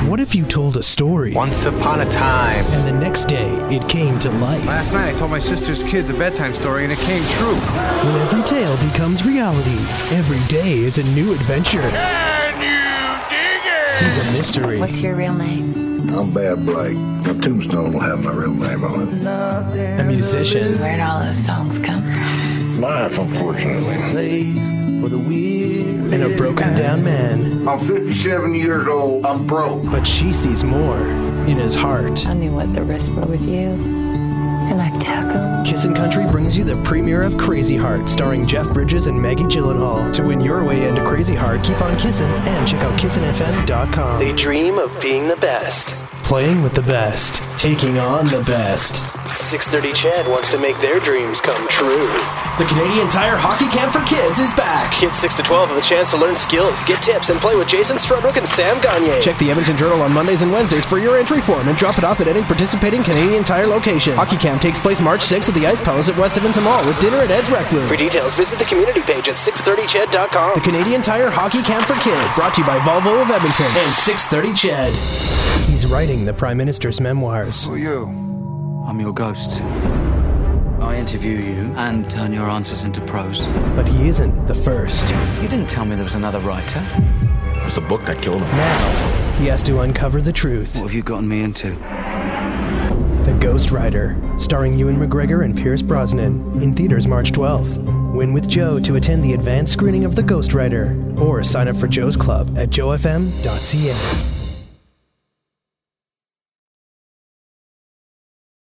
What if you told a story? Once upon a time. And the next day, it came to life. Last night I told my sister's kids a bedtime story and it came true. When every tale becomes reality, every day is a new adventure. Can you dig it? He's a mystery. What's your real name? I'm Bad Blake. My tombstone will have my real name on it. A musician. Where'd all those songs come from? Life, unfortunately. And a broken down man. I'm 57 years old. I'm broke. But she sees more in his heart. I knew what the risks were with you, and I took them. Kissin' Country brings you the premiere of Crazy Heart, starring Jeff Bridges and Maggie Gyllenhaal. To win your way into Crazy Heart, keep on kissin' and check out kissinfm.com. They dream of being the best, playing with the best, taking on the best. 630 Chad wants to make their dreams come true. The Canadian Tire Hockey Camp for Kids is back. Kids 6 to 12 have a chance to learn skills, get tips, and play with Jason Strudwick and Sam Gagne. Check the Edmonton Journal on Mondays and Wednesdays for your entry form and drop it off at any participating Canadian Tire location. Hockey Camp takes place March 6th at the Ice Palace at West Edmonton Mall with dinner at Ed's Rec Room. For details, visit the community page at 630ched.com. The Canadian Tire Hockey Camp for Kids, brought to you by Volvo of Edmonton and 630 Ched. He's writing the Prime Minister's memoirs. Who are you? I'm your ghost. I interview you and turn your answers into prose. But he isn't the first. You didn't tell me there was another writer. It was the book that killed him. Now, he has to uncover the truth. What have you gotten me into? The Ghost Rider, starring Ewan McGregor and Pierce Brosnan, in theaters March 12th. Win with Joe to attend the advanced screening of The Ghost Rider, or sign up for Joe's Club at joefm.ca.